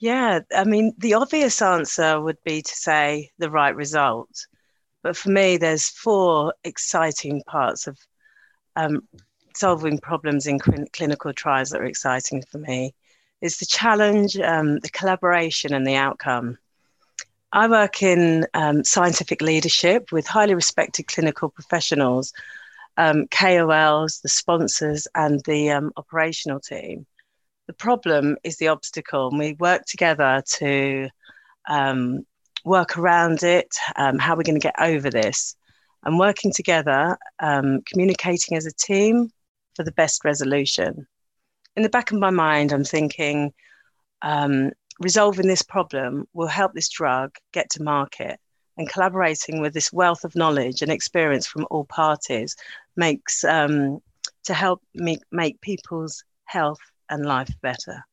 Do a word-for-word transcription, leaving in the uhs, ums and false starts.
Yeah, I mean, the obvious answer would be to say the right result. But for me, there's four exciting parts of um, solving problems in cl- clinical trials that are exciting for me. It's the challenge, um, the collaboration, and the outcome. I work in um, scientific leadership with highly respected clinical professionals, um, K O Ls, the sponsors, and the um, operational team. The problem is the obstacle, and we work together to um, work around it, um, how we're going to get over this, and working together, um, communicating as a team for the best resolution. In the back of my mind, I'm thinking um, resolving this problem will help this drug get to market. And collaborating with this wealth of knowledge and experience from all parties makes um, to help me make people's health and life better.